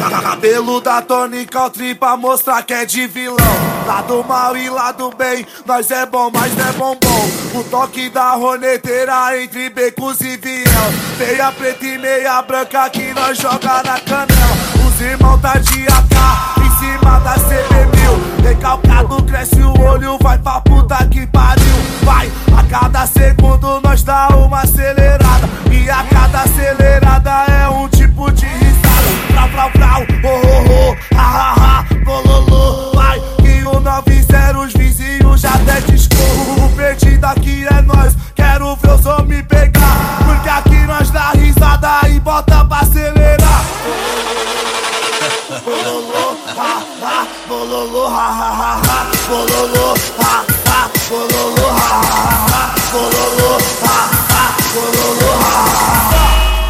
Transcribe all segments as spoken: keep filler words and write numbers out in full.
Cabelo da tônica, o tri pra mostrar que é de vilão. Lado mal e lado bem, nós é bom, mas não é bombom. O toque da roneteira entre becos e viel. Meia preta e meia branca que nós joga na canela. Os irmãos tá de A K em cima da C B mil. Recalcado cresce o olho, vai pra puta que pariu. Vai, a cada segundo nós dá uma acelerada. E a cada acelerada é um tipo de risada. Vrau, vrau, vrau, oh, oh, oh, ha, ha, ha, bololô. Vai, que o noventa os vizinhos já até discorro. O perdido aqui é nós, quero ver os homens pegar. Porque aqui nós dá risada e bota pra acelerar. Bololô, ha, ha, bololô, ha, ha, ha, ha, bololô, ha, ha, bololô, ha, ha, ha, bololô, ha, ha, bololô, ha, ha, ha.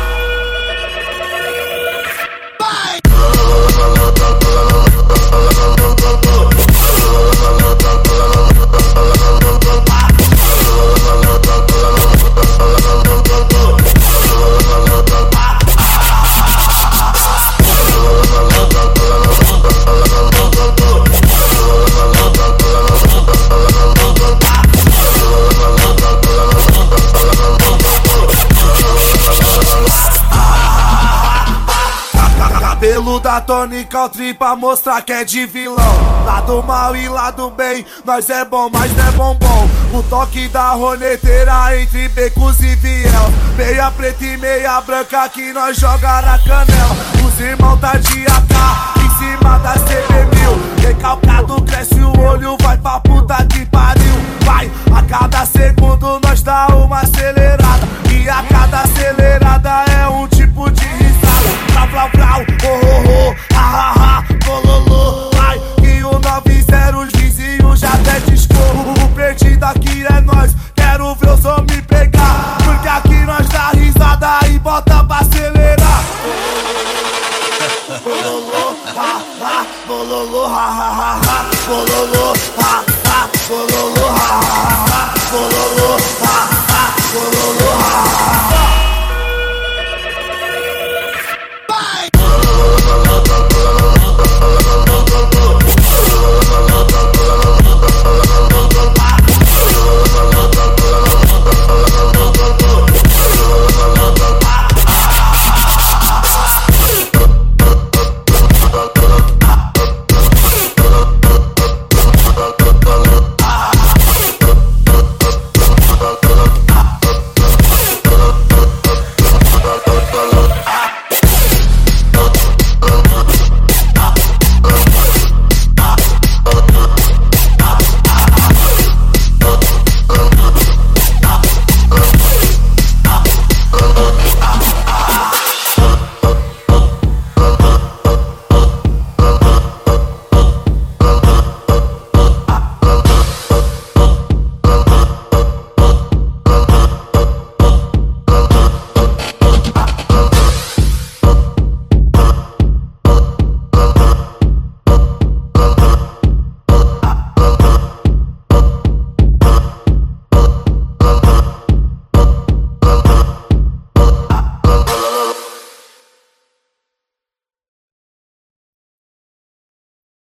Cabelo da tônica, o tri pra mostrar que é de vilão. Lado mal e lado bem, nós é bom, mas não é bombom. O toque da roneteira entre becos e viel. Meia preta e meia branca que nós joga na canela. Os irmãos tá de A K em cima da C B mil. Recalcado cresce o olho, vai pra puta que pariu. Vai, a cada segundo nós dá uma acelerada. E a cada acelerada